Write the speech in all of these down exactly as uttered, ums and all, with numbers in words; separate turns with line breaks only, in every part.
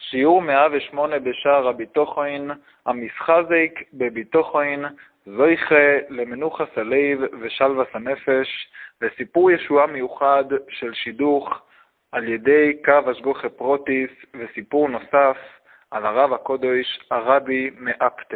שיעור מאה ושמונה בשער הביטוחוין, המסחזק בביטוחוין, זויכה למנוחס הלב ושלווס הנפש, וסיפור ישועה מיוחד של שידוך על ידי קו השגוחה פרוטיס, וסיפור נוסף על הרב הקודש הרבי מאפטה.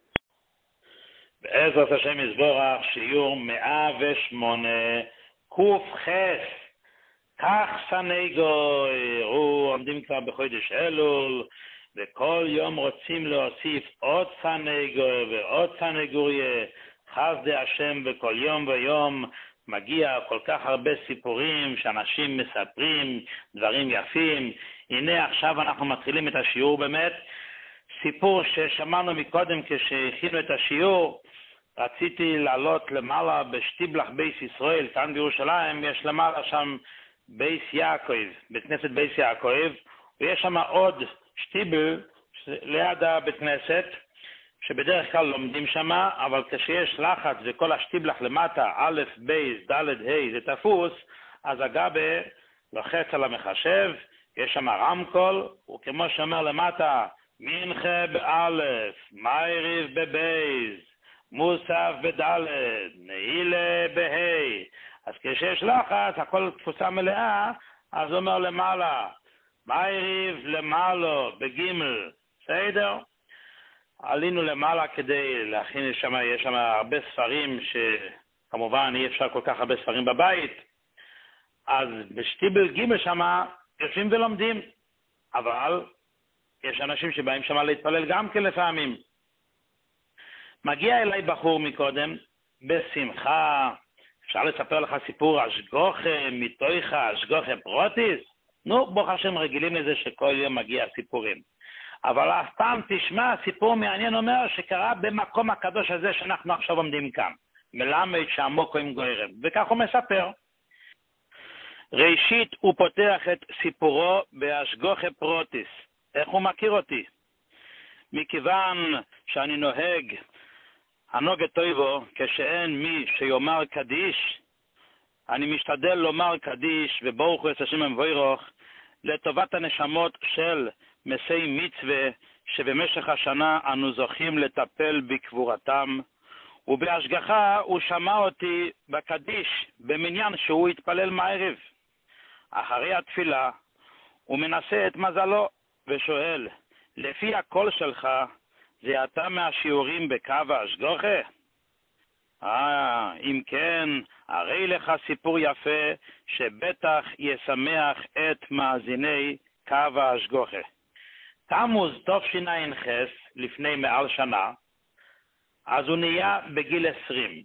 בעזרת השם יזבורך, שיעור מאה ושמונה, קוף חס, כך סנגו, הוא עומדים כבר בחודש אלול, וכל יום רוצים להוסיף עוד סנגו ועוד סנגוריה, חסדי השם, וכל יום ויום מגיע כל כך הרבה סיפורים שאנשים מספרים, דברים יפים. הנה עכשיו אנחנו מתחילים את השיעור באמת. סיפור ששמענו מקודם כשהכינו את השיעור, רציתי לעלות למעלה בשטיבלח בייס ישראל, כאן בירושלים, יש למעלה שם בייס יעקב, בית כנסת בייס יעקב, ויש שם עוד שטיבל ליד הבית כנסת, שבדרך כלל לומדים שם, אבל כשיש לחץ וכל השטיבלח למטה, א', בייס, ד', ה', זה תפוס, אז הגבה לוחץ על המחשב, יש שם רמקול, וכמו שאומר למטה, מנחה באלף, מייריב בבייס, מוסף בדלת, נעילה בהי. אז כשיש לחץ, הכל תפוסה מלאה, אז הוא אומר למעלה, מייריב למעלה, בגימל, בסדר? עלינו למעלה כדי להכין שם, יש שם הרבה ספרים שכמובן אי אפשר כל כך הרבה ספרים בבית, אז בשטיבל גימל שם יושבים ולומדים, אבל יש אנשים שבאים שם להתפלל גם כן לפעמים. מגיע אליי בחור מקודם, בשמחה, אפשר לספר לך סיפור השגוחה, מתויכה, השגוחה פרוטיס? נו, ברוך השם רגילים לזה שכל יום מגיע סיפורים. אבל אף פעם תשמע, סיפור מעניין אומר שקרה במקום הקדוש הזה שאנחנו עכשיו עומדים כאן. מלמד שעמוקו עם גוירם. וכך הוא מספר. ראשית הוא פותח את סיפורו בהשגוחה פרוטיס. איך הוא מכיר אותי? מכיוון שאני נוהג, הנוגה טויבו, כשאין מי שיאמר קדיש, אני משתדל לומר קדיש, וברוך הוא את השם המבורך, לטובת הנשמות של מסי מצווה, שבמשך השנה אנו זוכים לטפל בקבורתם, ובהשגחה הוא שמע אותי בקדיש, במניין שהוא התפלל מערב. אחרי התפילה, הוא מנסה את מזלו, ושואל, לפי הקול שלך, זה אתה מהשיעורים בקו ההשגוחה? אה, אם כן, הרי לך סיפור יפה, שבטח ישמח את מאזיני קו ההשגוחה. תמוז תשע"ח, לפני מעל שנה, אז הוא נהיה בגיל עשרים.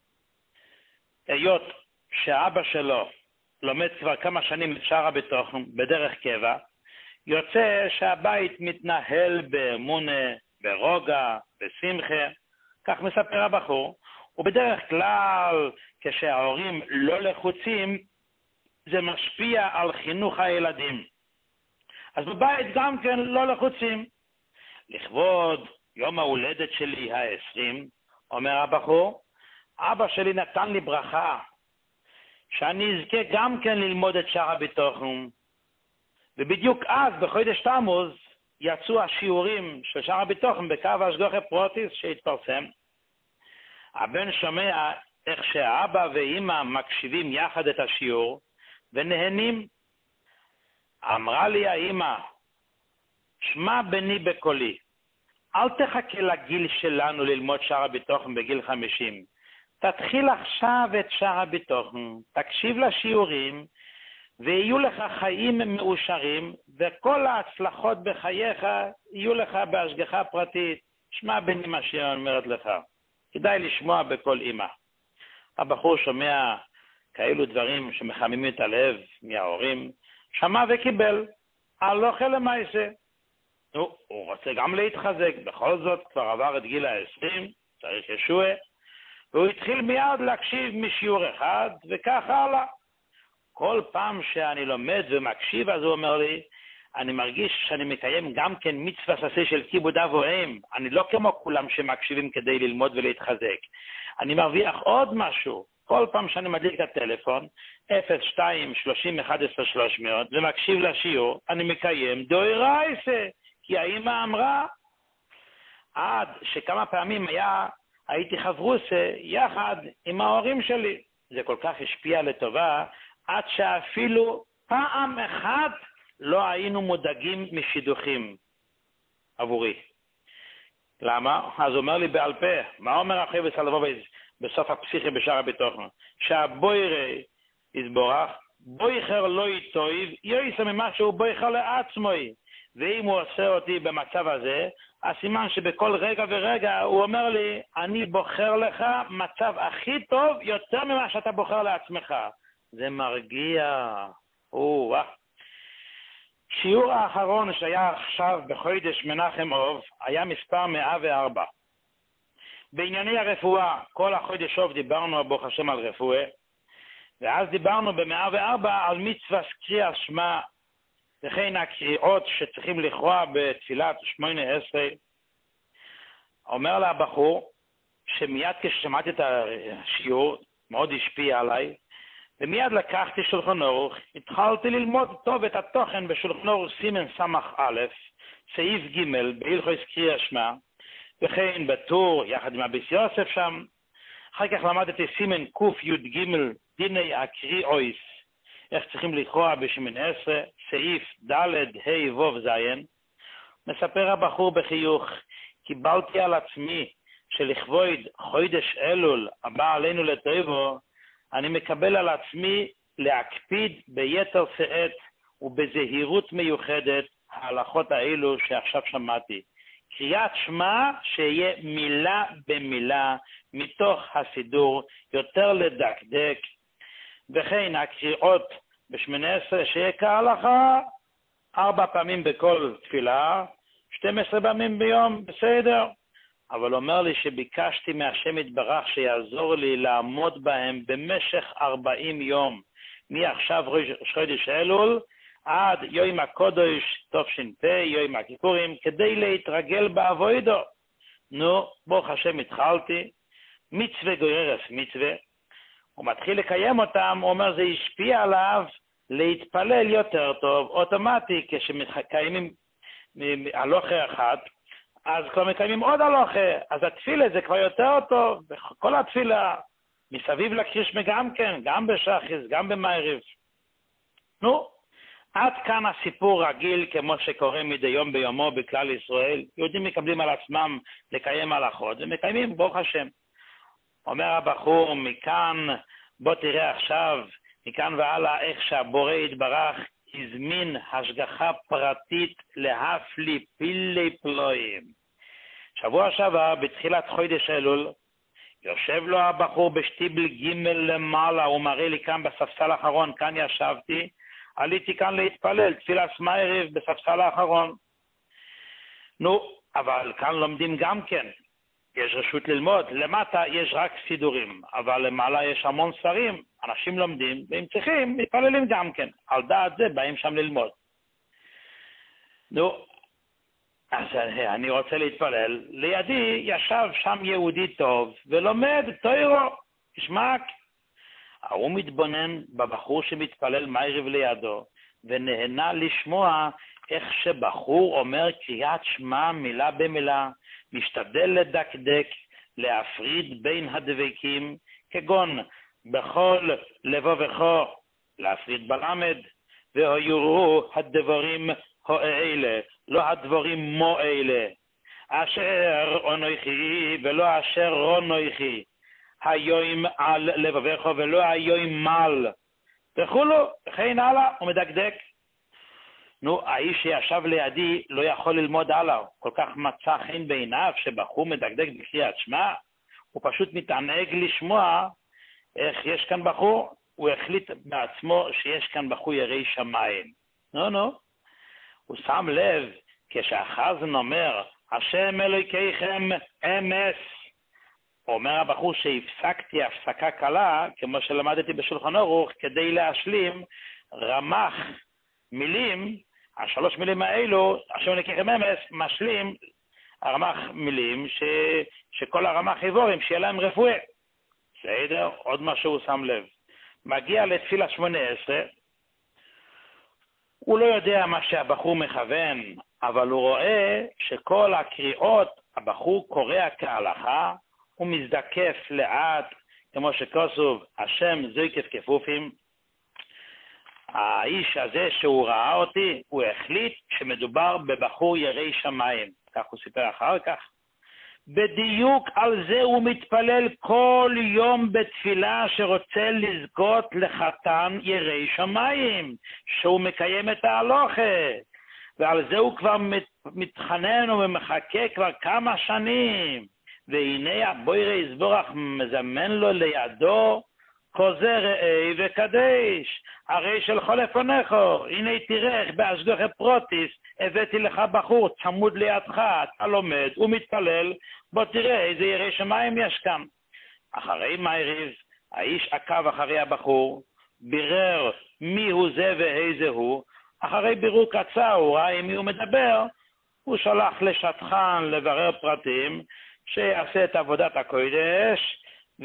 היות שאבא שלו לומד כבר כמה שנים את שער הביטוחים בדרך קבע, יוצא שהבית מתנהל באמונה, ברוגע, בשמחה, כך מספר הבחור, ובדרך כלל כשההורים לא לחוצים, זה משפיע על חינוך הילדים. אז בבית גם כן לא לחוצים. לכבוד יום ההולדת שלי העשרים, אומר הבחור, אבא שלי נתן לי ברכה, שאני אזכה גם כן ללמוד את שער הביטוחים, ובדיוק אז, בחודש תמוז, יצאו השיעורים של שער הביטוחים בקו השגוחה פרוטיס שהתפרסם. הבן שומע איך שהאבא ואמא מקשיבים יחד את השיעור, ונהנים. אמרה לי האמא, שמע בני בקולי, אל תחכה לגיל שלנו ללמוד שער הביטוחים בגיל חמישים. תתחיל עכשיו את שער הביטוחים, תקשיב לשיעורים, ויהיו לך חיים מאושרים, וכל ההצלחות בחייך יהיו לך בהשגחה פרטית. שמע בני מה שהיא אומרת לך. כדאי לשמוע בכל אמא. הבחור שומע כאלו דברים שמחממים את הלב מההורים, שמע וקיבל, הלוכה למעשה. הוא, הוא רוצה גם להתחזק, בכל זאת כבר עבר את גיל העשרים, צריך ישועה, והוא התחיל מיד להקשיב משיעור אחד, וכך הלאה. כל פעם שאני לומד ומקשיב, אז הוא אומר לי, אני מרגיש שאני מקיים גם כן מצווה ססי של כיבוד אב ואם. אני לא כמו כולם שמקשיבים כדי ללמוד ולהתחזק. אני מרוויח עוד משהו. כל פעם שאני מדליק את הטלפון, אפס שתיים שלושים אחת עשרה שלוש מאות, ומקשיב לשיעור, אני מקיים דאורייסה, כי האמא אמרה, עד שכמה פעמים היה, הייתי חברוסה יחד עם ההורים שלי. זה כל כך השפיע לטובה, עד שאפילו פעם אחת לא היינו מודאגים משידוכים עבורי. למה? אז הוא אומר לי בעל פה, מה אומר אחרי בסלבוביז בסוף הפסיכי בשער הביטחון? שהבוירי יסבורך, בויכר לא יטויב, יויסה ממה שהוא בויכר לעצמוי. ואם הוא עושה אותי במצב הזה, הסימן שבכל רגע ורגע הוא אומר לי, אני בוחר לך מצב הכי טוב יותר ממה שאתה בוחר לעצמך. זה מרגיע. או, וואו. שיעור האחרון שהיה עכשיו בחודש מנחם אוב היה מספר מאה וארבע. בענייני הרפואה, כל החודש אוב דיברנו ברוך השם על רפואה, ואז דיברנו ב-מאה וארבע על מצווה קריאת שמע, וכן הקריאות שצריכים לקרוא בתפילת שמונה עשרה. אומר לה הבחור, שמיד כששמעתי את השיעור, מאוד השפיע עליי, ומיד לקחתי שולחן אורך, התחלתי ללמוד טוב את התוכן בשולחן אורך סימן סמך א', סעיף ג' בהלכות קריאת שמע, וכן בטור יחד עם אביס יוסף שם. אחר כך למדתי סימן קוף י' ג' דיני הקריאויס, איך צריכים לקרוא בשמונה עשרה, סעיף ד' ה' ו' ז'. מספר הבחור בחיוך, קיבלתי על עצמי שלכבוד חודש אלול הבא עלינו לטובו, אני מקבל על עצמי להקפיד ביתר שאת ובזהירות מיוחדת ההלכות האלו שעכשיו שמעתי. קריאת שמע שיהיה מילה במילה מתוך הסידור, יותר לדקדק, וכן הקריאות בשמונה עשרה שיהיה כהלכה, ארבע פעמים בכל תפילה, שתים עשרה פעמים ביום, בסדר. אבל אומר לי שביקשתי מהשם יתברך שיעזור לי לעמוד בהם במשך ארבעים יום, מעכשיו ראש חודש אלול עד יום הקודש תש"פ, יום הכיפורים, כדי להתרגל בעבודו. נו, ברוך השם התחלתי, מצווה גוררת מצווה, הוא מתחיל לקיים אותם, הוא אומר זה השפיע עליו להתפלל יותר טוב, אוטומטי, כשמקיימים הלוכה אחת, אז כבר מקיימים עוד הלוכה, אז התפילה זה כבר יותר טוב, כל התפילה, מסביב לקרישמה גם כן, גם בשחיס, גם במעריב. נו, עד כאן הסיפור רגיל כמו שקורה מדי יום ביומו בכלל ישראל, יהודים מקבלים על עצמם לקיים הלכות, ומקיימים ברוך השם. אומר הבחור, מכאן, בוא תראה עכשיו, מכאן והלאה, איך שהבורא יתברך, הזמין השגחה פרטית להפליא פילי פלואים. שבוע שעבר, בתחילת חודש אלול, יושב לו הבחור בשטיבל ג' למעלה, הוא מראה לי כאן בספסל האחרון, כאן ישבתי, עליתי כאן להתפלל, תפילת מעריב בספסל האחרון. נו, אבל כאן לומדים גם כן, יש רשות ללמוד, למטה יש רק סידורים, אבל למעלה יש המון ספרים, אנשים לומדים, והם צריכים, מתפללים גם כן, על דעת זה באים שם ללמוד. נו, אז אני רוצה להתפלל, לידי ישב שם יהודי טוב, ולומד תוירו, ישמק. הוא מתבונן בבחור שמתפלל מעריב לידו, ונהנה לשמוע איך שבחור אומר קריאת שמע מילה במילה, משתדל לדקדק, להפריד בין הדבקים, כגון בכל לבבך, להפריד בלמד, והיורו הדברים האלה, לא הדברים מו אלה, אשר אונויכי ולא אשר רונויכי, היום על לבבך ולא היום מל, וכולו, וכן הלאה, הוא מדקדק. נו, האיש שישב לידי לא יכול ללמוד הלאה, כל כך מצא חן בעיניו שבחור מדקדק בקריאת שמע, הוא פשוט מתענג לשמוע איך יש כאן בחור, הוא החליט בעצמו שיש כאן בחור ירא שמיים. נו, נו, הוא שם לב כשהחזן אומר, השם אלוהיכם אמס, אומר הבחור שהפסקתי הפסקה קלה, כמו שלמדתי בשולחן אורוך, כדי להשלים רמ"ח מילים, השלוש מילים האלו, השם אלוהיכם אמס, משלים הרמ"ח מילים, ש... שכל הרמ"ח איבורים, שיהיה להם רפואה. בסדר? עוד משהו הוא שם לב. מגיע לתפילה שמונה עשרה, הוא לא יודע מה שהבחור מכוון, אבל הוא רואה שכל הקריאות, הבחור קורא כהלכה, הוא מזדקף לאט, כמו שכתוב, השם זויקף כפופים. האיש הזה שהוא ראה אותי, הוא החליט שמדובר בבחור ירא שמיים. כך הוא סיפר אחר כך. בדיוק על זה הוא מתפלל כל יום בתפילה שרוצה לזכות לחתן ירא שמיים, שהוא מקיים את ההלכה. ועל זה הוא כבר מתחנן ומחכה כבר כמה שנים. והנה הבורא יזברך מזמן לו לידו, כזה ראה וקדש, הרי שלך לפניך, הנה תראה בהשגחה פרוטיס, הבאתי לך בחור צמוד לידך, אתה לומד ומתפלל, בוא תראה איזה ירא שמיים יש כאן. אחרי מעריב, האיש עקב אחרי הבחור, בירר מי הוא זה ואיזה הוא, אחרי בירור קצר הוא ראה עם מי הוא מדבר, הוא שלח לשטחן לברר פרטים, שיעשה את עבודת הקודש,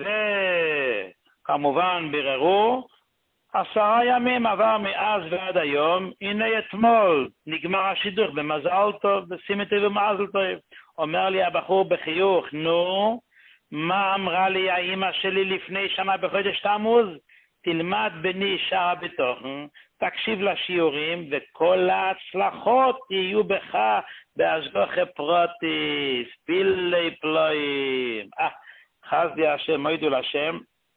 וכמובן ביררו, עשרה ימים עבר מאז ועד היום, הנה אתמול נגמר השידוך במזל טוב, בשימי טוב ומזל טוב. אומר לי הבחור בחיוך, נו, מה אמרה לי האמא שלי לפני שנה בחודש תמוז? תלמד בני שער בתוכן, תקשיב לשיעורים, וכל ההצלחות יהיו בך בהשגחה פרוטיס, פילי פלואים. אה, חסדי השם, מוידו לשם.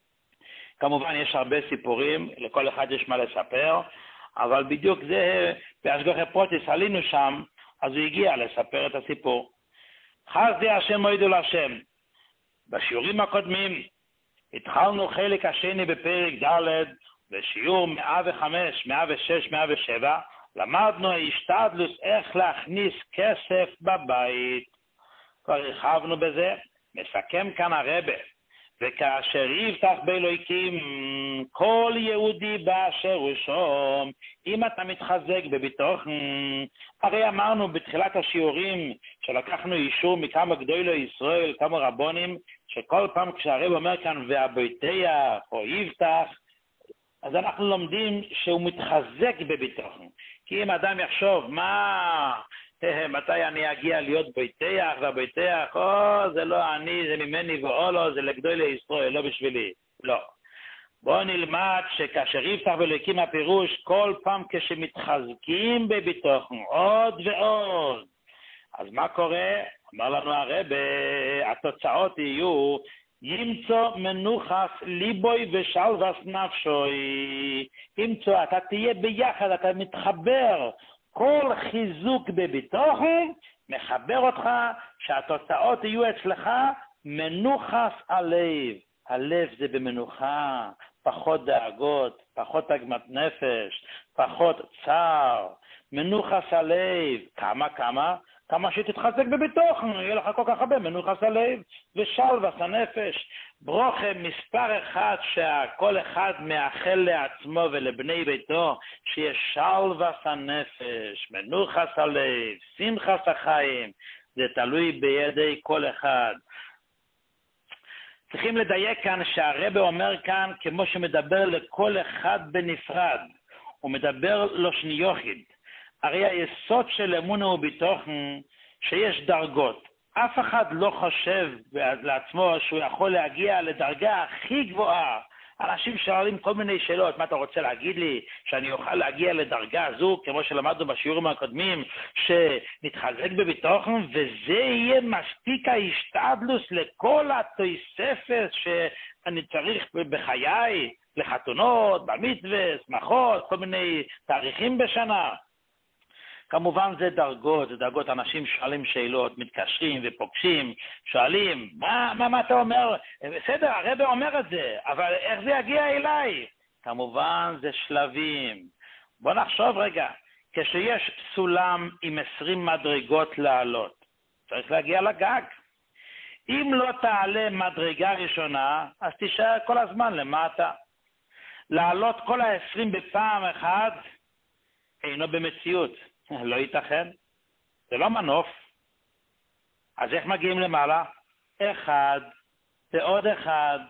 כמובן יש הרבה סיפורים, לכל אחד יש מה לספר, אבל בדיוק זה, בהשגחה פרוטיס עלינו שם, אז הוא הגיע לספר את הסיפור. חסדי השם, מוידו לשם. בשיעורים הקודמים, התחלנו חלק השני בפרק ד' בשיעור מאה וחמש, מאה ושש, מאה ושבע, למדנו השתדלות איך להכניס כסף בבית. כבר הרחבנו בזה, מסכם כאן הרבה, וכאשר יבטח באלוהיקים כל יהודי באשר הוא שום, אם אתה מתחזק בביטוחן, הרי אמרנו בתחילת השיעורים שלקחנו אישור מכמה גדולי ישראל, כמה רבונים, שכל פעם כשהרב אומר כאן והביטח או יבטח, אז אנחנו לומדים שהוא מתחזק בביטוחן. כי אם אדם יחשוב, מה, מתי אני אגיע להיות ביטח, והביטח, או, זה לא אני, זה ממני ואו לא, זה לגדולי ישראל, לא בשבילי. לא. בואו נלמד שכאשר יבטח באלוהיקים הפירוש, כל פעם כשמתחזקים בביטוחן, עוד ועוד. אז מה קורה? אומר לנו הרב, התוצאות יהיו, ימצוא מנוחס ליבוי ושלווס נפשוי. ימצוא, אתה תהיה ביחד, אתה מתחבר. כל חיזוק בביטוחן מחבר אותך שהתוצאות יהיו אצלך מנוחס הלב. הלב זה במנוחה, פחות דאגות, פחות עגמת נפש, פחות צער. מנוחס הלב, כמה כמה? כמה שתתחזק בביטוחן, יהיה לך כל כך הרבה מנוחס הלב ושלווס הנפש. ברוכה מספר אחד שכל אחד מאחל לעצמו ולבני ביתו, שיש שלווס הנפש, מנוחס הלב, שמחת החיים, זה תלוי בידי כל אחד. צריכים לדייק כאן שהרבא אומר כאן כמו שמדבר לכל אחד בנפרד, הוא מדבר לא שניוחיד. הרי היסוד של אמונה וביטוחן שיש דרגות. אף אחד לא חושב לעצמו שהוא יכול להגיע לדרגה הכי גבוהה. אנשים שואלים כל מיני שאלות, מה אתה רוצה להגיד לי? שאני אוכל להגיע לדרגה הזו, כמו שלמדנו בשיעורים הקודמים, שנתחזק בביטוחן, וזה יהיה מספיק ההשתדלות לכל התוספת שאני צריך בחיי, לחתונות, במצווה, שמחות, כל מיני תאריכים בשנה. כמובן זה דרגות, זה דרגות, אנשים שואלים שאלות, מתקשרים ופוגשים, שואלים, מה, מה, מה אתה אומר? בסדר, הרב אומר את זה, אבל איך זה יגיע אליי? כמובן זה שלבים. בוא נחשוב רגע, כשיש סולם עם עשרים מדרגות לעלות, צריך להגיע לגג. אם לא תעלה מדרגה ראשונה, אז תישאר כל הזמן למטה. לעלות כל העשרים בפעם אחת, אינו במציאות. לא ייתכן, זה לא מנוף. אז איך מגיעים למעלה? אחד, ועוד אחד,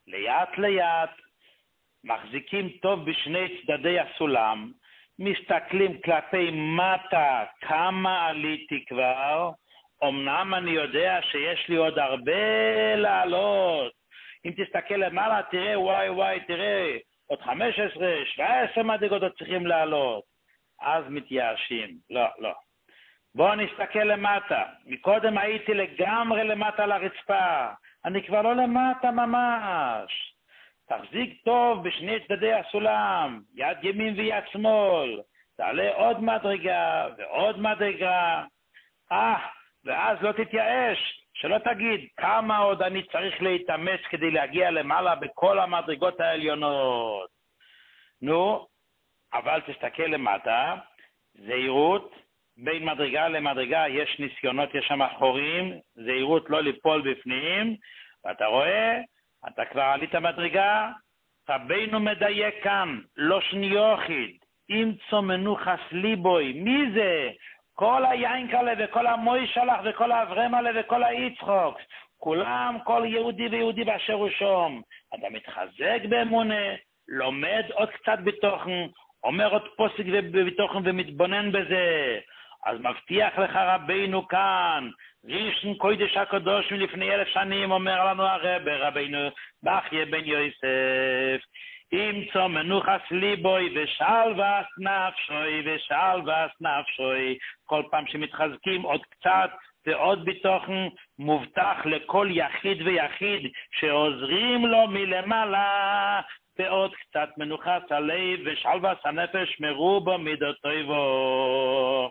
לאט לאט, מחזיקים טוב בשני צדדי הסולם, מסתכלים כלפי מטה כמה עליתי כבר, אמנם אני יודע שיש לי עוד הרבה לעלות. אם תסתכל למעלה, תראה, וואי וואי, תראה, עוד חמש עשרה, שבע עשרה מדרגות עוד צריכים לעלות. אז מתייאשים. לא, לא. בואו נסתכל למטה. מקודם הייתי לגמרי למטה לרצפה. אני כבר לא למטה ממש. תחזיק טוב בשני צדדי הסולם, יד ימין ויד שמאל. תעלה עוד מדרגה ועוד מדרגה. אה, ואז לא תתייאש. שלא תגיד כמה עוד אני צריך להתאמץ כדי להגיע למעלה בכל המדרגות העליונות. נו, אבל תסתכל למטה, זהירות, בין מדרגה למדרגה יש ניסיונות, יש שם חורים, זהירות לא ליפול בפנים, ואתה רואה, אתה כבר עלית מדרגה, רבינו מדייק כאן, לא שניוחיד, אימצו מנוחס ליבוי, מי זה? כל היין כאלה וכל המוי שלח וכל האברהם האלה וכל היצחוק, כולם, כל יהודי ויהודי באשר הוא שום. אתה מתחזק באמונה, לומד עוד קצת בתוכן, אומר עוד פוסק בתוכן ומתבונן בזה. אז מבטיח לך רבינו כאן, ראשון קודש הקדוש מלפני אלף שנים, אומר לנו הרב, רבינו בחיה בן יוסף, אימצו מנוחס ליבוי ושלווס נפשוי ושלווס נפשוי. כל פעם שמתחזקים עוד קצת ועוד בתוכן, מובטח לכל יחיד ויחיד שעוזרים לו מלמעלה ועוד קצת מנוחס הלב ושלווס הנפש מרובו מידותיו.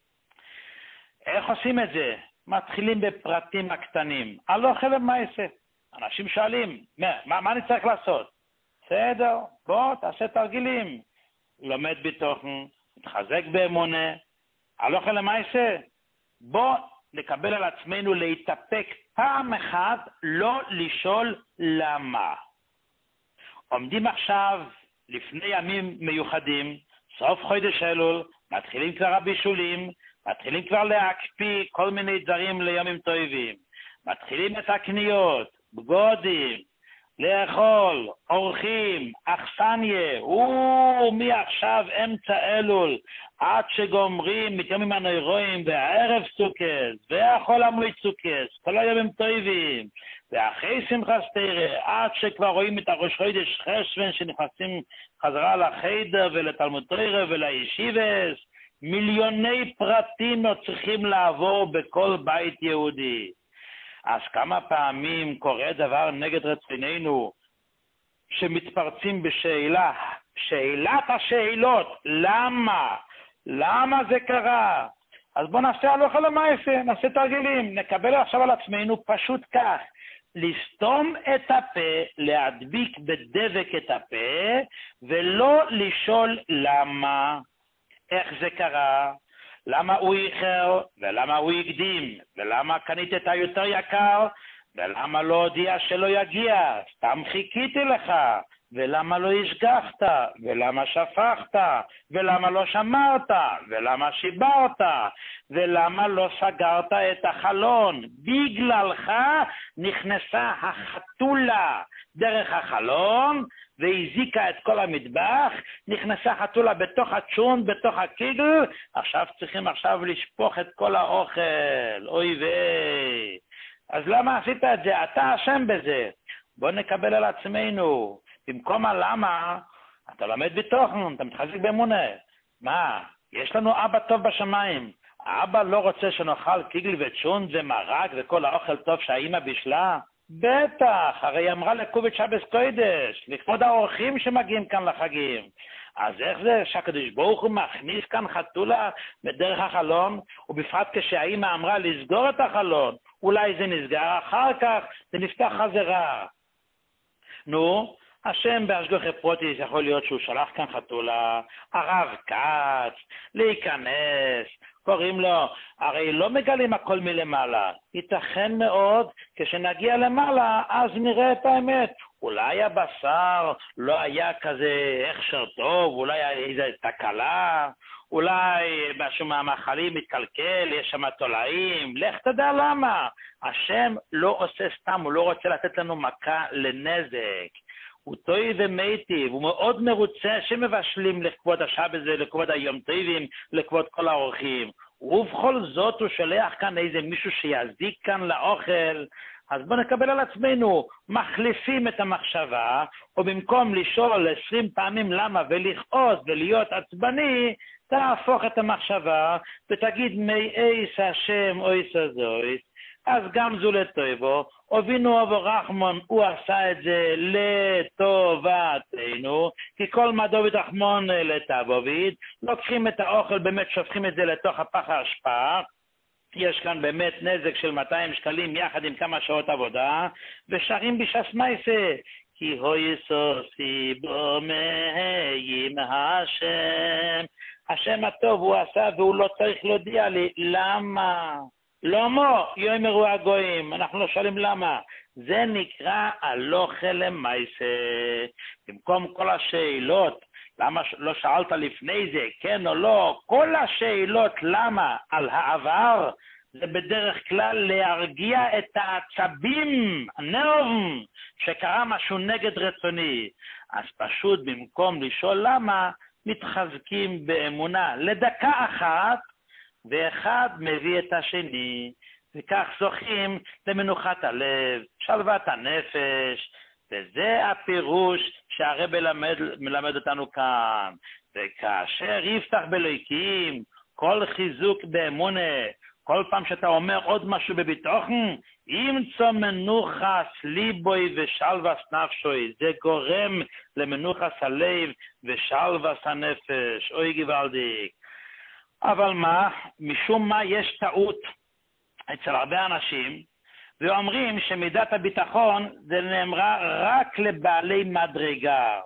איך עושים את זה? מתחילים בפרטים הקטנים. הלוך ולמעשה. אנשים שואלים, מה, מה, מה אני צריך לעשות? בסדר, בוא, תעשה תרגילים. לומד בתוכן, מתחזק באמונה, הלוך ולמעשה. בוא נקבל על עצמנו להתאפק פעם אחת, לא לשאול למה. עומדים עכשיו לפני ימים מיוחדים, סוף חודש אלול, מתחילים כבר הבישולים, מתחילים כבר להקפיא כל מיני דברים לימים טובים, מתחילים את הקניות, בגודים, לאכול, אורחים, אכסניה, ומי עכשיו אמצע אלול, עד שגומרים מתימים הנוירואים, והערב סוכס, והחול המוי סוכס, כל הימים טובים, ואחרי שמחת תורה, עד שכבר רואים את הראש חודש חשוון שנכנסים חזרה לחדר ולתלמוד תורה ולישיבס, מיליוני פרטים לא צריכים לעבור בכל בית יהודי. אז כמה פעמים קורה דבר נגד רצוננו, שמתפרצים בשאלה, שאלת השאלות, למה? למה זה קרה? אז בוא נעשה הלוך למעשה, נעשה תרגילים, נקבל עכשיו על עצמנו פשוט כך, לסתום את הפה, להדביק בדבק את הפה, ולא לשאול למה, איך זה קרה, למה הוא איחר, ולמה הוא הקדים, ולמה קנית את היותר יקר, ולמה לא הודיע שלא יגיע, סתם חיכיתי לך, ולמה לא השגחת, ולמה שפכת, ולמה לא שמרת, ולמה שיברת, ולמה לא סגרת את החלון. בגללך נכנסה החתולה דרך החלון, והזיקה את כל המטבח, נכנסה חתולה בתוך הצ'ון, בתוך הקיגל, עכשיו צריכים עכשיו לשפוך את כל האוכל, אוי ויי. אז למה עשית את זה? אתה אשם בזה. בוא נקבל על עצמנו. במקום הלמה, אתה לומד בתוכן, אתה מתחזק באמונה. מה? יש לנו אבא טוב בשמיים. האבא לא רוצה שנאכל קיגל וצ'ון ומרק וכל האוכל טוב שהאימא בישלה? בטח, הרי אמרה לקובת שבס קודש, לכבוד האורחים שמגיעים כאן לחגים. אז איך זה שהקדוש ברוך הוא מכניס כאן חתולה בדרך החלון, ובפרט כשהאימא אמרה לסגור את החלון, אולי זה נסגר, אחר כך זה נפתח חזרה. נו, השם בהשגחה פרוטיס יכול להיות שהוא שלח כאן חתולה, הרב כץ, להיכנס, קוראים לו, הרי לא מגלים הכל מלמעלה, ייתכן מאוד, כשנגיע למעלה, אז נראה את האמת. אולי הבשר לא היה כזה הכשר טוב, אולי היה איזו תקלה, אולי משהו מהמאכלים מתקלקל, יש שם תולעים, לך תדע למה. השם לא עושה סתם, הוא לא רוצה לתת לנו מכה לנזק. הוא טוי ומיטיב, הוא מאוד מרוצה שמבשלים לכבוד השבת הזה, לכבוד היום טובים, לכבוד כל האורחים. ובכל זאת הוא שולח כאן איזה מישהו שיזיק כאן לאוכל. אז בוא נקבל על עצמנו, מחליפים את המחשבה, ובמקום לשאול עשרים פעמים למה ולכעוס ולהיות עצבני, תהפוך את המחשבה ותגיד מי איס השם או איס הזויס, אז גם זו לטובו, אבינו אבו רחמון הוא עשה את זה לטובתנו, כי כל מה דוד רחמון לטבוביד, לוקחים את האוכל, באמת שופכים את זה לתוך הפח האשפה, יש כאן באמת נזק של מאתיים שקלים יחד עם כמה שעות עבודה, ושרים בש"ס מייסה, כי הוי סוסי בו מהיים השם. השם הטוב הוא עשה והוא לא צריך להודיע לי. למה? לא מו, יאמרו הגויים, אנחנו לא שואלים למה. זה נקרא הלא חלם מייסה. במקום כל השאלות, למה לא שאלת לפני זה, כן או לא, כל השאלות למה על העבר, זה בדרך כלל להרגיע את העצבים, הנרבים, שקרה משהו נגד רצוני. אז פשוט במקום לשאול למה, מתחזקים באמונה לדקה אחת, ואחד מביא את השני, וכך זוכים למנוחת הלב, שלוות הנפש, וזה הפירוש שהרב מלמד, מלמד אותנו כאן. וכאשר יפתח באלוהים, כל חיזוק באמונה, כל פעם שאתה אומר עוד משהו בביטוחן, ימצא מנוחס ליבוי ושלווס נפשוי, זה גורם למנוחס הלב ושלווס הנפש, אוי גוואלדיק. אבל מה? משום מה יש טעות אצל הרבה אנשים, ואומרים שמידת הביטחון זה נאמרה רק לבעלי מדרגה.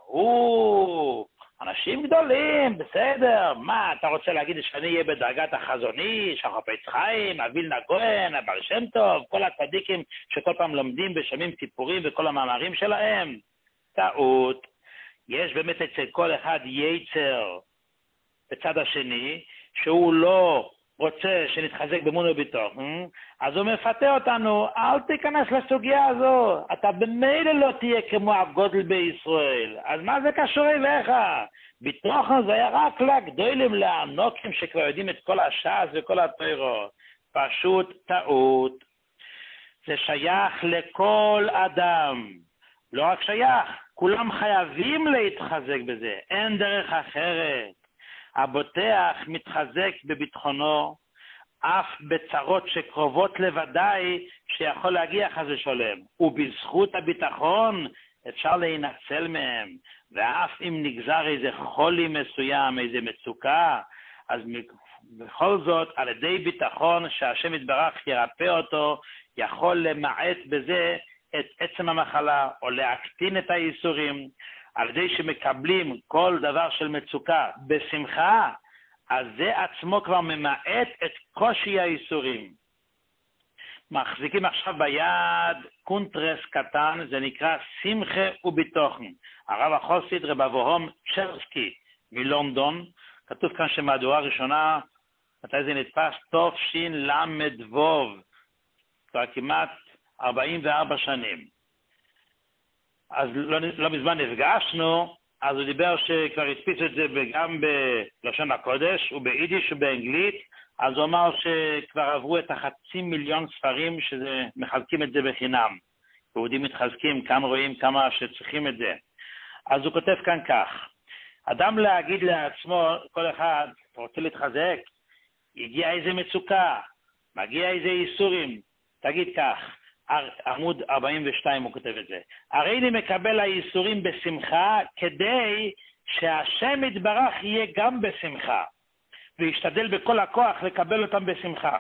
או, אנשים גדולים, בסדר, מה, אתה רוצה להגיד שאני אהיה בדרגת החזוני, החפץ חיים, אביל נגוהן, הבעל שם טוב, כל הצדיקים שכל פעם לומדים ושמים סיפורים וכל המאמרים שלהם? טעות. יש באמת אצל כל אחד יצר בצד השני, שהוא לא רוצה שנתחזק באמונה וביטחון, אז הוא מפתה אותנו, אל תיכנס לסוגיה הזו, אתה במילא לא תהיה כמו הגודל בישראל, אז מה זה קשור אליך? ביטחון זה היה רק לגדולים, לענוקים שכבר יודעים את כל הש"ס וכל התורות, פשוט טעות. זה שייך לכל אדם, לא רק שייך, כולם חייבים להתחזק בזה, אין דרך אחרת. הבוטח מתחזק בביטחונו, אף בצרות שקרובות לוודאי שיכול להגיע חס ושלום, ובזכות הביטחון אפשר להינצל מהם, ואף אם נגזר איזה חולי מסוים, איזה מצוקה, אז בכל זאת על ידי ביטחון שהשם יתברך ירפא אותו, יכול למעט בזה את עצם המחלה או להקטין את האיסורים. על ידי שמקבלים כל דבר של מצוקה בשמחה, אז זה עצמו כבר ממעט את קושי האיסורים. מחזיקים עכשיו ביד קונטרס קטן, זה נקרא שמחה וביטוחן. הרב החסיד רב אברהם צ'רסקי מלונדון, כתוב כאן שמהדורה ראשונה, מתי זה נתפס? תשל"ו, כבר כמעט ארבעים וארבע שנים. אז לא, לא מזמן נפגשנו, אז הוא דיבר שכבר הספיץ את זה גם בלשון הקודש וביידיש ובאנגלית, אז הוא אמר שכבר עברו את החצי מיליון ספרים שמחלקים את זה בחינם. יהודים מתחזקים, כאן רואים כמה שצריכים את זה. אז הוא כותב כאן כך, אדם להגיד לעצמו, כל אחד רוצה להתחזק, הגיע איזה מצוקה, מגיע איזה איסורים, תגיד כך, עמוד ארבעים ושתיים הוא כותב את זה. הרי אני מקבל האיסורים בשמחה כדי שהשם יתברך יהיה גם בשמחה, וישתדל בכל הכוח לקבל אותם בשמחה.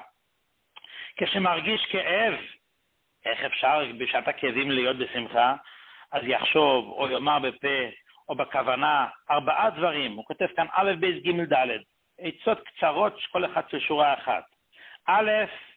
כשמרגיש כאב, איך אפשר בשעת הכאבים להיות בשמחה? אז יחשוב או יאמר בפה או בכוונה ארבעה דברים. הוא כותב כאן א' ב' ג' ד', עצות קצרות כל אחד של שורה אחת. א',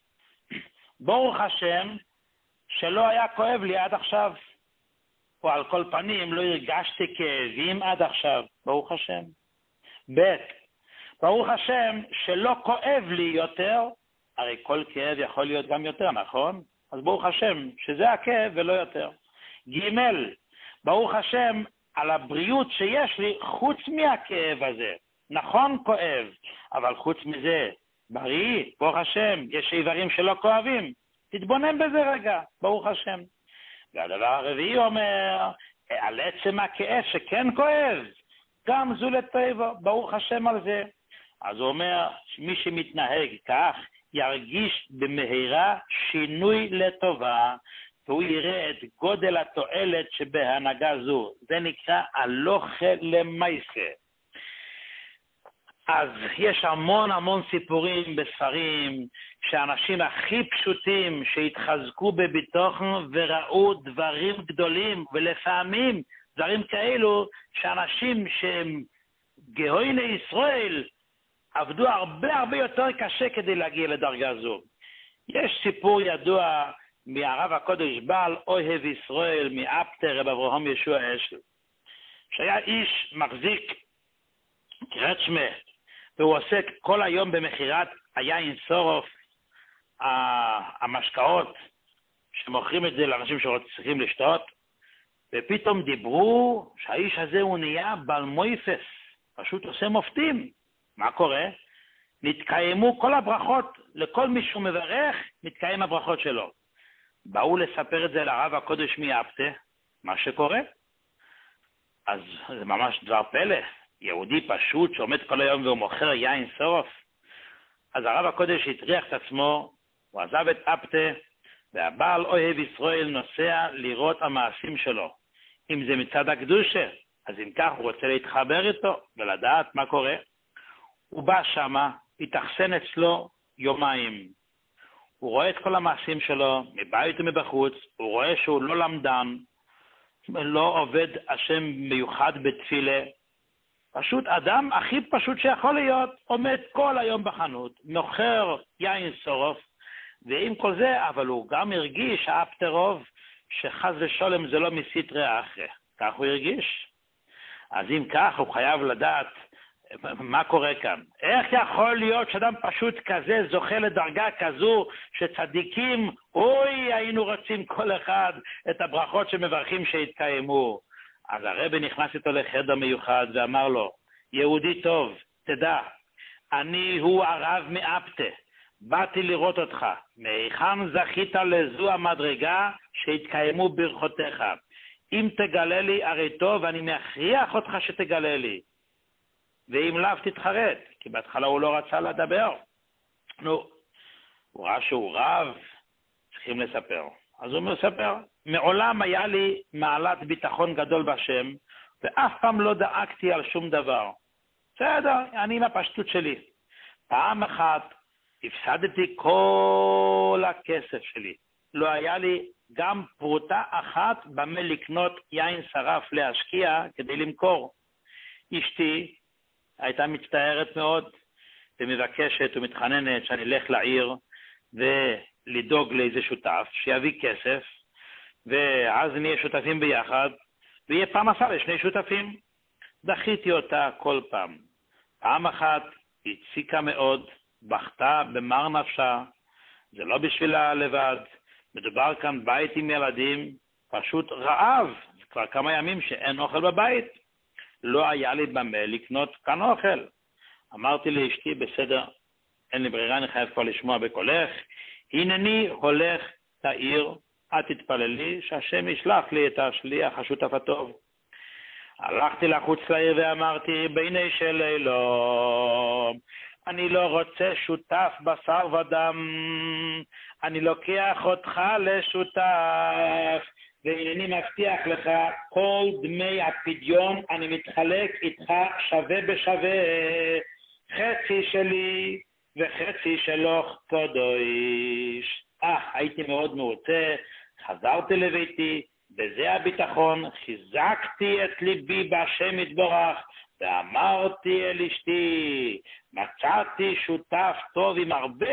ברוך השם שלא היה כואב לי עד עכשיו, או על כל פנים לא הרגשתי כאבים עד עכשיו, ברוך השם. ב', ברוך השם שלא כואב לי יותר, הרי כל כאב יכול להיות גם יותר, נכון? אז ברוך השם שזה הכאב ולא יותר. ג' ברוך השם על הבריאות שיש לי חוץ מהכאב הזה. נכון כואב, אבל חוץ מזה בריא, ברוך השם, יש איברים שלא כואבים. תתבונן בזה רגע, ברוך השם. והדבר הרביעי אומר, על עצם הכאב שכן כואב, גם זו לטבע, ברוך השם על זה. אז הוא אומר, מי שמתנהג כך, ירגיש במהירה שינוי לטובה, והוא יראה את גודל התועלת שבהנהגה זו. זה נקרא הלוכה למעשה. אז יש המון המון סיפורים בספרים, שאנשים הכי פשוטים שהתחזקו בביטחון וראו דברים גדולים, ולפעמים דברים כאלו שאנשים שהם גאוני ישראל עבדו הרבה הרבה יותר קשה כדי להגיע לדרגה זו. יש סיפור ידוע מהרב הקודש בעל אוהב ישראל מאפטר רב אברהם ישוע אשל, שהיה איש מחזיק קרצ'מה, והוא עוסק כל היום במחירת היין שורוף, המשקאות שמוכרים את זה לאנשים שצריכים לשתות, ופתאום דיברו שהאיש הזה הוא נהיה בעל מויפס, פשוט עושה מופתים. מה קורה? נתקיימו כל הברכות, לכל מי שהוא מברך, נתקיים הברכות שלו. באו לספר את זה לרב הקודש מאפטה, מה שקורה. אז זה ממש דבר פלא, יהודי פשוט שעומד כל היום והוא מוכר יין שורף. אז הרב הקודש הטריח את עצמו, הוא עזב את אפטה, והבעל אוהב ישראל נוסע לראות המעשים שלו. אם זה מצד הקדושה, אז אם כך הוא רוצה להתחבר איתו ולדעת מה קורה. הוא בא שמה, התאכסן אצלו יומיים. הוא רואה את כל המעשים שלו, מבית ומבחוץ, הוא רואה שהוא לא למדן, לא עובד השם מיוחד בתפילה. פשוט אדם הכי פשוט שיכול להיות, עומד כל היום בחנות, מוכר יין שורף, ועם כל זה, אבל הוא גם הרגיש, האפטרוב, שחז ושולם זה לא מסתרי אחרי. כך הוא הרגיש. אז אם כך, הוא חייב לדעת מה קורה כאן. איך יכול להיות שאדם פשוט כזה זוכה לדרגה כזו, שצדיקים, אוי, היינו רוצים כל אחד את הברכות שמברכים שהתקיימו. אז הרב נכנס איתו לחדר מיוחד ואמר לו, יהודי טוב, תדע, אני הוא הרב מאפטה, באתי לראות אותך, מהיכן זכית לזו המדרגה שהתקיימו ברכותיך. אם תגלה לי, הרי טוב, אני מכריח אותך שתגלה לי. ואם לאו תתחרט, כי בהתחלה הוא לא רצה לדבר. נו, הוא ראה שהוא רב, צריכים לספר. אז הוא מספר, מעולם היה לי מעלת ביטחון גדול בשם, ואף פעם לא דאגתי על שום דבר. בסדר, אני עם הפשטות שלי. פעם אחת הפסדתי כל הכסף שלי. לא היה לי גם פרוטה אחת במה לקנות יין שרף להשקיע כדי למכור. אשתי הייתה מצטערת מאוד, ומבקשת ומתחננת שאני אלך לעיר ולדאוג לאיזה שותף שיביא כסף, ואז נהיה שותפים ביחד, ויהיה פעם עשר לשני שותפים. דחיתי אותה כל פעם. פעם אחת הציקה מאוד, בכתה במר נפשה, זה לא בשבילה לבד, מדובר כאן בית עם ילדים, פשוט רעב, זה כבר כמה ימים שאין אוכל בבית. לא היה לי במה לקנות כאן אוכל. אמרתי לאשתי, בסדר, אין לי ברירה, אני חייב כבר לשמוע בקולך, הנני הולך לעיר, את תתפללי שהשם ישלח לי את השליח השותף הטוב. הלכתי לחוץ לעיר ואמרתי, ביני של אלוהים, אני לא רוצה שותף בשר ודם, אני לוקח אותך לשותף, והנני מבטיח לך, כל דמי הפדיון אני מתחלק איתך שווה בשווה, חצי שלי וחצי שלוך קודש. אה, הייתי מאוד מרוצה, חזרתי לביתי, בזה הביטחון, חיזקתי את ליבי בהשם יתברך, ואמרתי אל אשתי, מצאתי שותף טוב עם הרבה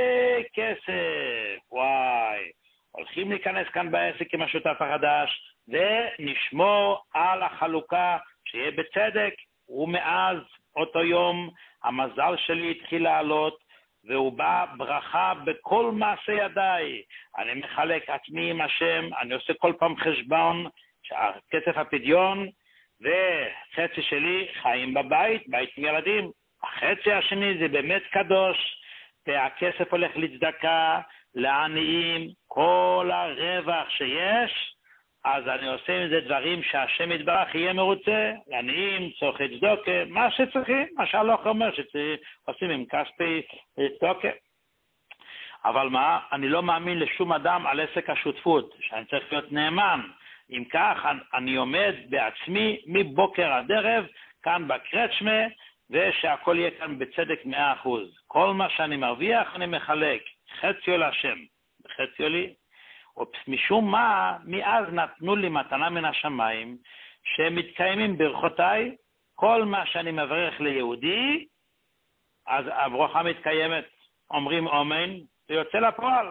כסף. וואי, הולכים להיכנס כאן בעסק עם השותף החדש, ונשמור על החלוקה שיהיה בצדק, ומאז אותו יום המזל שלי התחיל לעלות, והוא בא ברכה בכל מעשה ידיי. אני מחלק עצמי עם השם, אני עושה כל פעם חשבון, כסף הפדיון, וחצי שלי חיים בבית, בית עם ילדים. החצי השני זה באמת קדוש, והכסף הולך לצדקה, לעניים, כל הרווח שיש, אז אני עושה עם זה דברים שהשם יתברך יהיה מרוצה, לעניים, צורכי צדוקה, מה שצריכים, מה שהלוך אומר שעושים עם כספי צדוקה. אבל מה, אני לא מאמין לשום אדם על עסק השותפות, שאני צריך להיות נאמן. אם כך, אני עומד בעצמי מבוקר עד ערב, כאן בקרצ'מה, ושהכל יהיה כאן בצדק מאה אחוז. כל מה שאני מרוויח אני מחלק, חציו להשם, חציו לי. ומשום מה, מאז נתנו לי מתנה מן השמיים, שהם מתקיימים ברכותיי, כל מה שאני מברך ליהודי, אז הברכה מתקיימת, אומרים אמן, זה יוצא לפועל.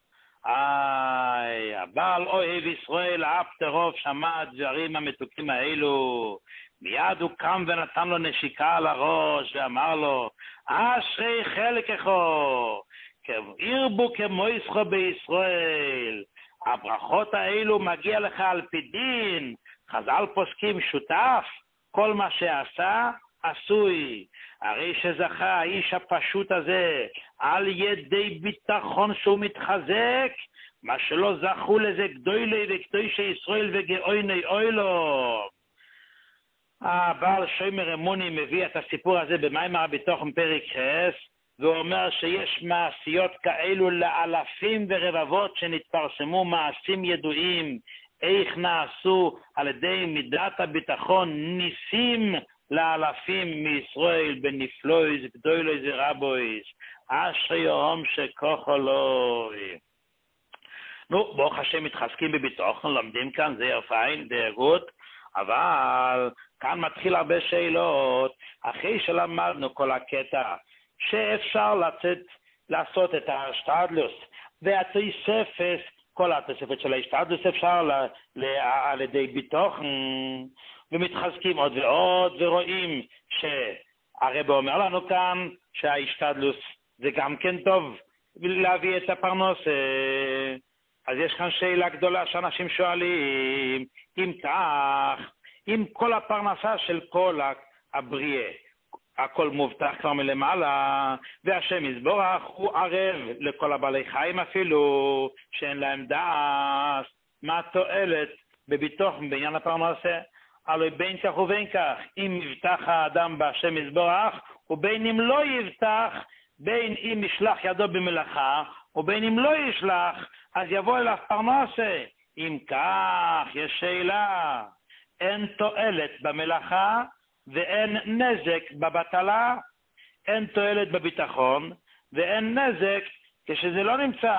איי, הבעל אוהב ישראל, אהב טרוף, שמע הדברים המתוקים האלו, מיד הוא קם ונתן לו נשיקה על הראש, ואמר לו, אשרי חלקךו, ירבו כמו ישחו בישראל, הברכות האלו מגיע לך על פי דין, חז"ל פוסקים שותף, כל מה שעשה עשוי. הרי שזכה האיש הפשוט הזה על ידי ביטחון שהוא מתחזק, מה שלא זכו לזה גדולי וקדושי ישראל וגאוני אוילו. הבעל שוימר אמוני מביא את הסיפור הזה במאמר הביטחון פרק חס, והוא אומר שיש מעשיות כאלו לאלפים ורבבות שנתפרסמו, מעשים ידועים, איך נעשו על ידי מידת הביטחון ניסים לאלפים מישראל בנפלויז גדוילויז רבויז, אשרי יום שכוחו לוי. נו, ברוך השם מתחזקים בביטחון, לומדים כאן, זה יפיין, זה גוד, אבל כאן מתחיל הרבה שאלות, אחרי שלמדנו כל הקטע, שאפשר לצאת, לעשות את ההשתדלוס, והתוספת, כל התוספת של ההשתדלוס אפשר ל, ל, על ידי ביטחון, ומתחזקים עוד ועוד, ורואים שהרב אומר לנו כאן, שההשתדלוס זה גם כן טוב, להביא את הפרנוס. אז יש כאן שאלה גדולה שאנשים שואלים, אם כך, אם כל הפרנסה של כל הבריאה, הכל מובטח כבר מלמעלה, והשם יזבורך הוא ערב לכל הבעלי חיים אפילו, שאין להם דעת, מה תועלת בביטחון בעניין הפרנסה? הלוא בין כך ובין כך, אם יבטח האדם בהשם יזבורך, ובין אם לא יבטח, בין אם ישלח ידו במלאכה, ובין אם לא ישלח, אז יבוא אליו פרנסה. אם כך, יש שאלה, אין תועלת במלאכה, ואין נזק בבטלה, אין תועלת בביטחון, ואין נזק כשזה לא נמצא.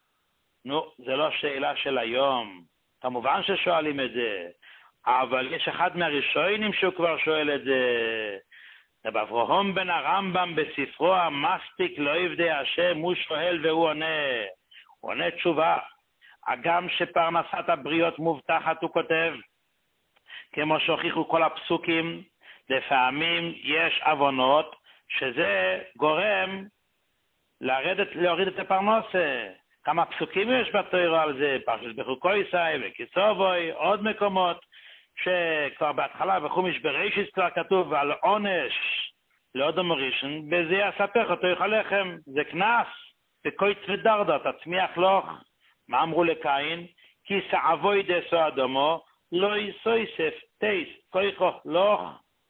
נו, זה לא שאלה של היום. כמובן ששואלים את זה, אבל יש אחד מהראשונים שהוא כבר שואל את זה. רב אברהם בן הרמב"ם בספרו המספיק לא עבדי השם, הוא שואל והוא עונה. הוא עונה תשובה. הגם שפרנסת הבריות מובטחת, הוא כותב, כמו שהוכיחו כל הפסוקים, לפעמים יש אבונות שזה גורם לרדת, להוריד את הפרנסה. כמה פסוקים יש בתורה על זה, פרשת בחוקויסאי וקיסובוי, עוד מקומות שכבר בהתחלה בחומש בראשית כבר כתוב על עונש לאדם הראשון, בזה יספך אותו יחלכם, זה כנס, וקויץ ודרדה, תצמיח לוך. מה אמרו לקין? כי סעבוי דסו אדמו, לא יסויסף, טייס, כויכו, לוך.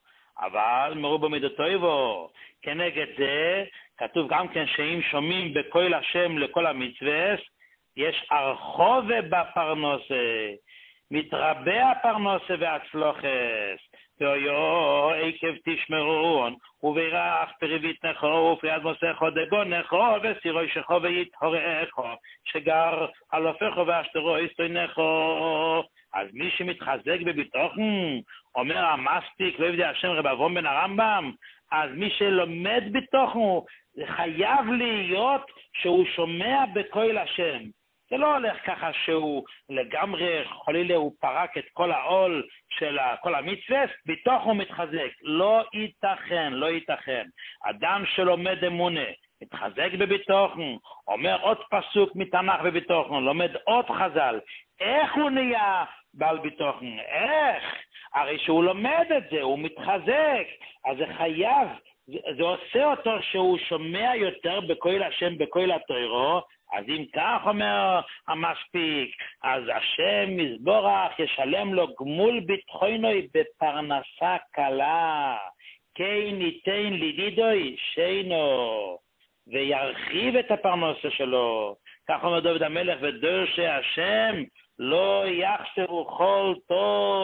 אבל מרובה מידותיו, כנגד זה, כתוב גם כן שאם שומעים בכל השם לכל המצווה, יש הרחובה בפרנסה, מתרבה הפרנסה והצלוחס, ואויו עקב תשמרון, ובירך פריבית נכו, ופריד מוסכו דגון נכו, וסירוי שכו ויתהורכו, שגר על הופכו ואשתרו איסטוי נכו. אז מי שמתחזק בביטחון, אומר המספיק, לא יבדי השם רב אברהם בן הרמב"ם, אז מי שלומד ביטחון, זה חייב להיות שהוא שומע בקול השם. זה לא הולך ככה שהוא לגמרי חלילה, הוא פרק את כל העול של כל המצוות, בתוך הוא מתחזק. לא ייתכן, לא ייתכן. אדם שלומד אמונה, מתחזק בביטוחן, אומר עוד פסוק מתנ"ך בביטוחן, לומד עוד חז"ל. איך הוא נהיה בעל ביטוחן? איך? הרי שהוא לומד את זה, הוא מתחזק, אז זה חייב, זה, זה עושה אותו שהוא שומע יותר בקול השם, בקול התוירו. אז אם כך אומר המספיק, אז השם מזבורך ישלם לו גמול ביטחונוי בפרנסה קלה, כי ניתן לידידוי שינו, וירחיב את הפרנסה שלו. כך אומר דוד המלך, ודורשי השם לא יחסרו כל טוב.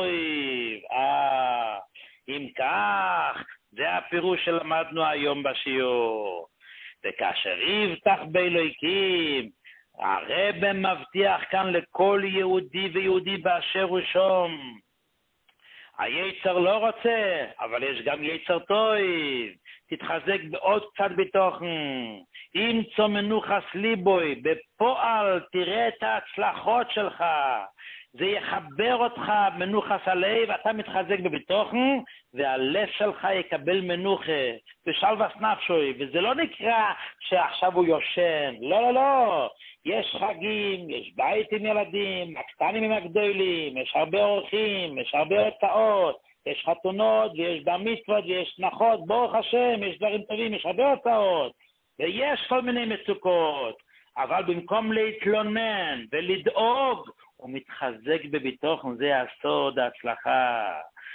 אה, אם כך, זה הפירוש שלמדנו היום בשיעור. וכאשר יבטח באלוהיקים, הרב מבטיח כאן לכל יהודי ויהודי באשר הוא שום. היצר לא רוצה, אבל יש גם יצר טוב. תתחזק בעוד קצת בתוכן. ימצא מנוחס ליבוי, בפועל תראה את ההצלחות שלך. זה יחבר אותך מנוחס הלב, אתה מתחזק בביטוחן, והלב שלך יקבל מנוחה, ושלווס נפשוי, וזה לא נקרא שעכשיו הוא יושן, לא, לא, לא. יש חגים, יש בית עם ילדים, הקטנים עם הגדולים, יש הרבה אורחים, יש הרבה הוצאות, יש חתונות, ויש בר מצוות, ויש נחות, ברוך השם, יש דברים טובים, יש הרבה הוצאות, ויש כל מיני מצוקות, אבל במקום להתלונן ולדאוג, הוא מתחזק בביטוחן, זה הסוד ההצלחה.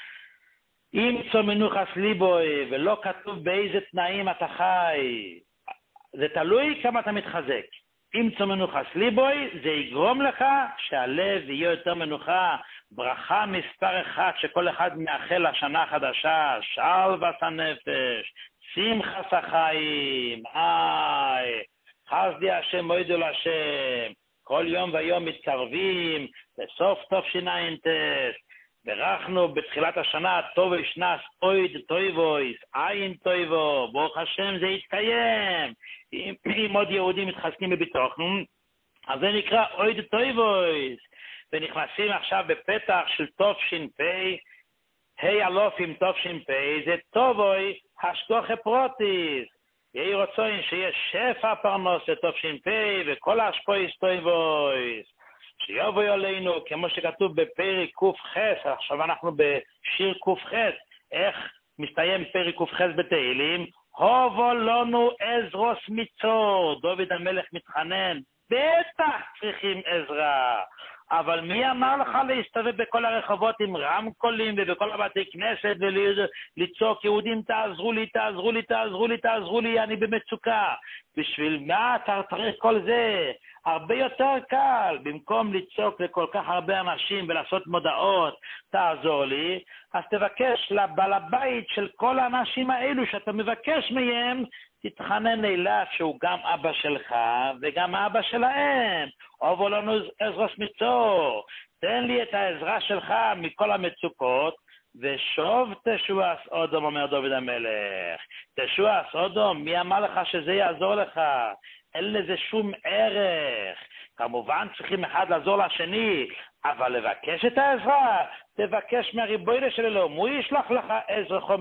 אם צו מנוחס ליבוי, ולא כתוב באיזה תנאים אתה חי, זה תלוי כמה אתה מתחזק. אם צו מנוחס ליבוי, זה יגרום לך שהלב יהיה יותר מנוחה. ברכה מספר אחד שכל אחד מאחל לשנה חדשה, שלוות הנפש, שמחת החיים, איי, חסדי השם מועידו להשם. כל יום ויום מתקרבים לסוף תשע"ט. ברכנו בתחילת השנה, טוב ישנס אויד טויבויס, עין טויבו, ברוך השם זה יתקיים. אם, אם עוד יהודים מתחזקים בביטוחן, אז זה נקרא אויד טויבויס. ונכנסים עכשיו בפתח של תש"פ, היי אלופים תש"פ, זה טובוי השגוחה פרוטיס. יהי רצון שיש שפע פרנס לתש"פ וכל ההשפויס טויבויס. שיובוי עלינו, כמו שכתוב בפרק ק"ח, עכשיו אנחנו בשיר ק"ח, איך מסתיים פרק ק"ח בתהילים? הובו לנו עזרוס מצור, דוד המלך מתחנן, בטח צריכים עזרה. אבל מי אמר לך להסתובב בכל הרחובות עם רמקולים ובכל הבתי כנסת ולצעוק יהודים תעזרו לי, תעזרו לי, תעזרו לי, תעזרו לי, אני במצוקה. בשביל מה אתה צריך כל זה? הרבה יותר קל, במקום לצעוק לכל כך הרבה אנשים ולעשות מודעות, תעזור לי, אז תבקש לבעל הבית של כל האנשים האלו שאתה מבקש מהם, תתחנן אליו שהוא גם אבא שלך וגם אבא שלהם. אובו לנו עזרוס מצור, תן לי את העזרה שלך מכל המצוקות, ושוב תשועס אודום, אומר דוד המלך. תשועס אודום, מי אמר לך שזה יעזור לך? אין לזה שום ערך. כמובן צריכים אחד לעזור לשני, אבל לבקש את העזרה, תבקש מהריבונו של אלוהים, הוא ישלח לך עזרתו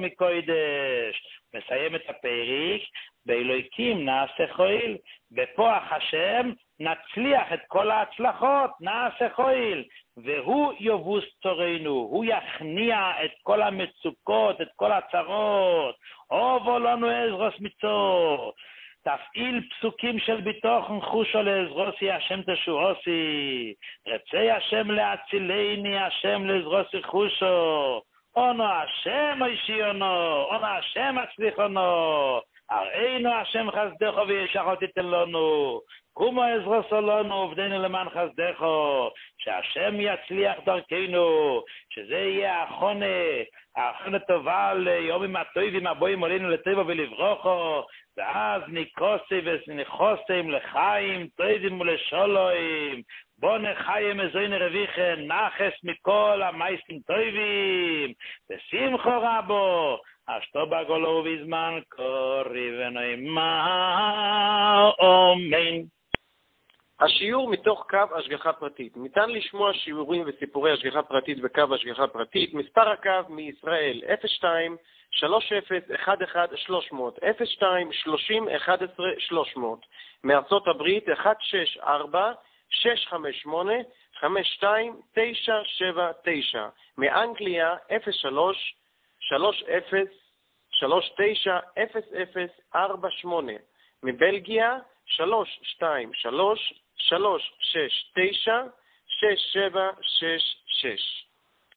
מקודש. מסיים את הפרק, באלוהיקים נעשה חויל, בפוח השם נצליח את כל ההצלחות, נעשה חויל, והוא יובוס צורנו, הוא יכניע את כל המצוקות, את כל הצרות. הובו לנו עזרוס מצור. תפעיל פסוקים של ביטוחן חושו לעזרוסי השם תשועוסי, רצי השם להצילני השם לעזרוסי חושו, אונו השם אישיונו, אונו השם הצליחונו, הראינו השם חסדךו וישחו תיתן לנו, קומו עזרוסו לנו עובדנו למען חסדךו, שהשם יצליח דרכנו, שזה יהיה האחונה, האחונה טובה ליומים הטובים הבואים עלינו לטבע ולברוכו, ואז ניקוסי ונחוסים לחיים, טוידים ולשולוים, בוא נחיים איזוין רוויכן, נחס מכל המייסים טויבים, ושמחו רבו, אשתו בגולו בזמן קורי ונאמר, אמן.
השיעור מתוך קו השגחה פרטית. ניתן לשמוע שיעורים וסיפורי השגחה פרטית בקו השגחה פרטית. מספר הקו מישראל אפס שתיים שלוש אפס אחת אחת שלוש מאות, אפס שתיים שלושים אחת עשרה שלוש מאות. מארצות הברית אחת שש ארבע שש חמש שמונה חמש שתיים תשע שבע תשע. מאנגליה אפס שלוש שלוש אפס שלוש תשע אפס אפס ארבע שמונה. מבלגיה שלוש שתיים שלוש שלוש שש תשע שש שבע שש שש.